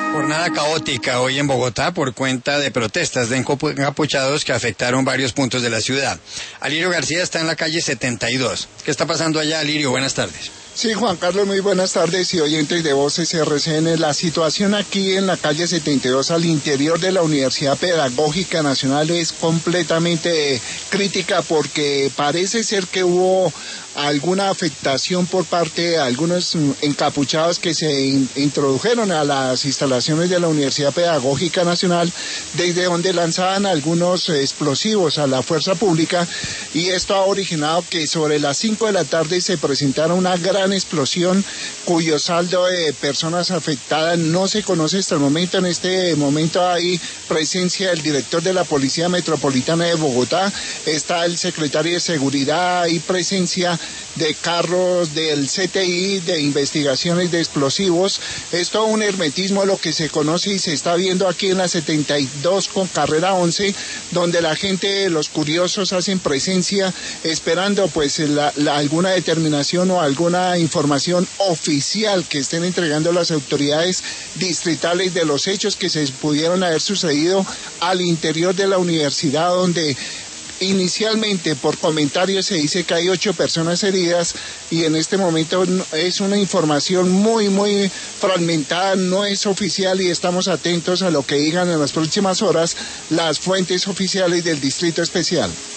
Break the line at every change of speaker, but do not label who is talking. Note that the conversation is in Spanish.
Jornada caótica hoy en Bogotá por cuenta de protestas de encapuchados que afectaron varios puntos de la ciudad. Alirio García está en la calle 72. ¿Qué está pasando allá, Alirio? Buenas tardes.
Sí, Juan Carlos, muy buenas tardes y oyentes de Voces RCN. La situación aquí en la calle 72 al interior de la Universidad Pedagógica Nacional es completamente crítica porque parece ser que hubo alguna afectación por parte de algunos encapuchados que se introdujeron a las instalaciones de la Universidad Pedagógica Nacional, desde donde lanzaban algunos explosivos a la fuerza pública, y esto ha originado que sobre las 5 de la tarde se presentara una gran explosión cuyo saldo de personas afectadas no se conoce hasta el momento. En este momento hay presencia del director de la Policía Metropolitana de Bogotá, está el secretario de Seguridad, hay presencia de carros del CTI de investigaciones de explosivos. Es todo un hermetismo lo que se conoce y se está viendo aquí en la 72 con carrera 11, donde la gente, los curiosos hacen presencia esperando pues alguna determinación o alguna información oficial que estén entregando las autoridades distritales de los hechos que se pudieron haber sucedido al interior de la universidad, donde inicialmente por comentarios se dice que hay 8 personas heridas y en este momento es una información muy fragmentada, no es oficial y estamos atentos a lo que digan en las próximas horas las fuentes oficiales del Distrito Especial.